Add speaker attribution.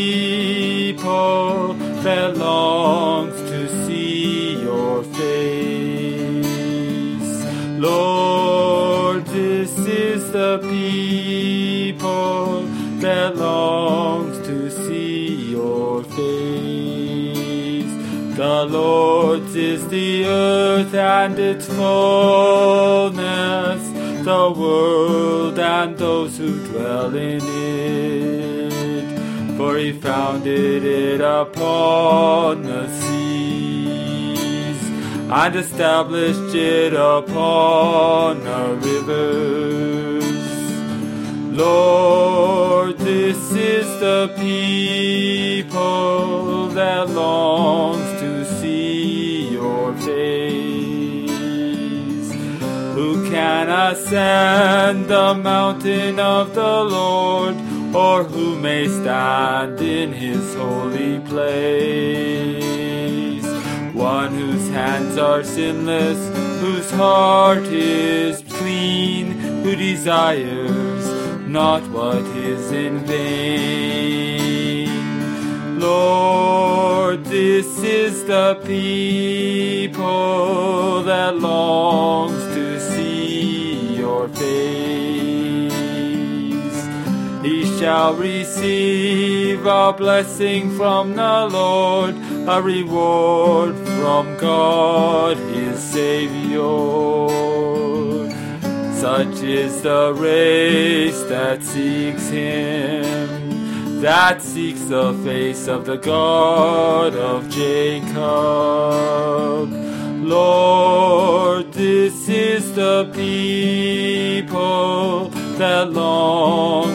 Speaker 1: people that longs to see your face. Lord, this is the people that longs to see your face. The Lord's is the earth and its fullness, the world and those who dwell in it. For he founded it upon the seas and established it upon the rivers. Lord, this is the people that longs to see your face. Who can ascend the mountain of the Lord, or who may stand in his holy place? One whose hands are sinless, whose heart is clean, who desires not what is in vain. Lord, this is the people that longs to see your face. He shall receive a blessing from the Lord, a reward from God his Savior. Such is the race that seeks him, that seeks the face of the God of Jacob. Lord, this is the people that long